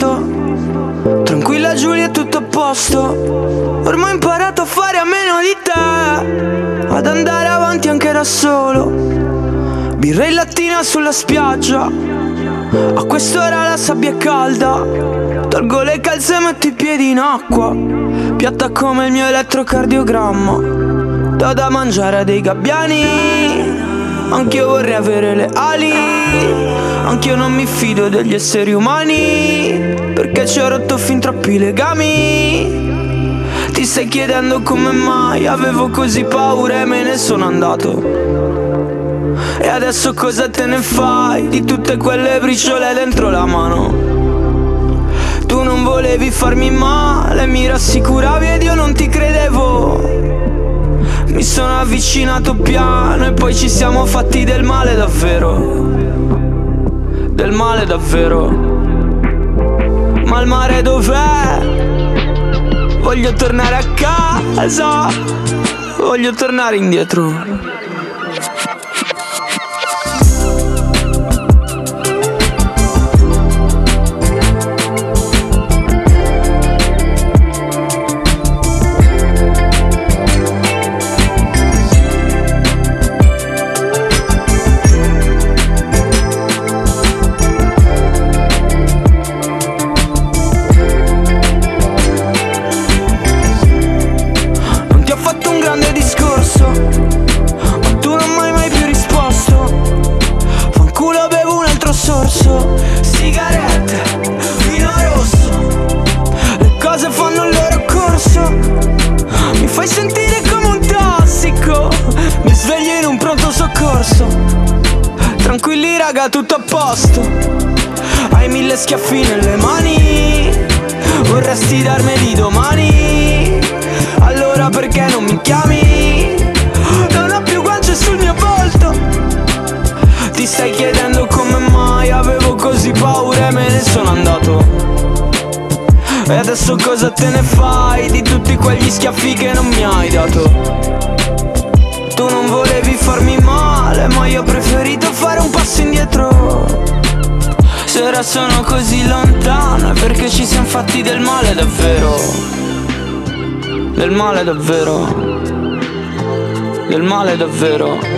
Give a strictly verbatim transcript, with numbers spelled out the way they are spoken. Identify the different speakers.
Speaker 1: risposto. Tranquilla Giulia, è tutto a posto. Ormai ho imparato a fare a meno di te, ad andare avanti anche da solo. Birra in lattina sulla spiaggia, a quest'ora la sabbia è calda. Tolgo le calze e metto i piedi in acqua, piatta come il mio elettrocardiogramma. Do da mangiare a dei gabbiani, anch'io vorrei avere le ali. Anch'io non mi fido degli esseri umani, perché ci ho rotto fin troppi legami. Ti stai chiedendo come mai avevo così paura e me ne sono andato. E adesso cosa te ne fai di tutte quelle briciole dentro la mano? Tu non volevi farmi male, mi rassicuravi ed io non ti credevo. Mi sono avvicinato piano e poi ci siamo fatti del male davvero. Del male davvero. Ma il mare dov'è? Voglio tornare a casa, voglio tornare indietro. Sigarette, vino rosso, le cose fanno il loro corso. Mi fai sentire come un tossico, mi sveglio in un pronto soccorso. Tranquilli raga, tutto a posto. Hai mille schiaffi nelle mani, vorresti darmeli domani. Allora perché non mi chiami? Non ho più guance sul mio volto. Ti stai chiedendo come mai avevo così paura e me ne sono andato. E adesso cosa te ne fai di tutti quegli schiaffi che non mi hai dato? Tu non volevi farmi male, ma io ho preferito fare un passo indietro. Se ora sono così lontano è perché ci siamo fatti del male davvero. Del male davvero. Del male davvero.